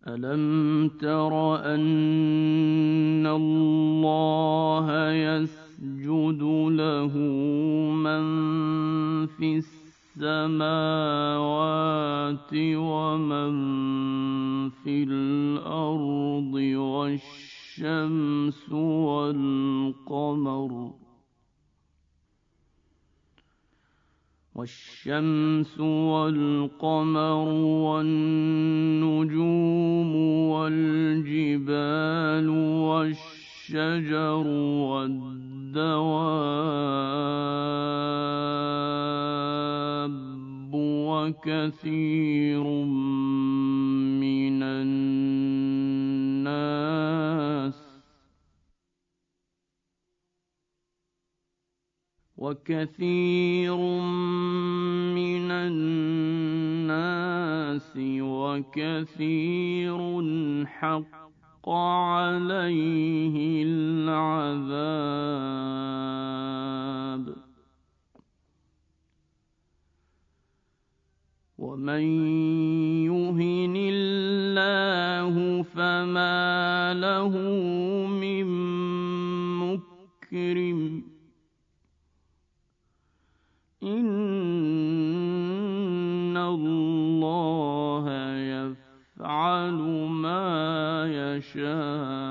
ألم تر أن الله يسجد له من في السماوات ومن في الأرض والشمس والقمر والنجوم والجبال والشجر والدواب وكثير من الناس وكثير حق عليه العذاب ومن يهن الله فما له من مكرم إن الله يفعل ما يشاء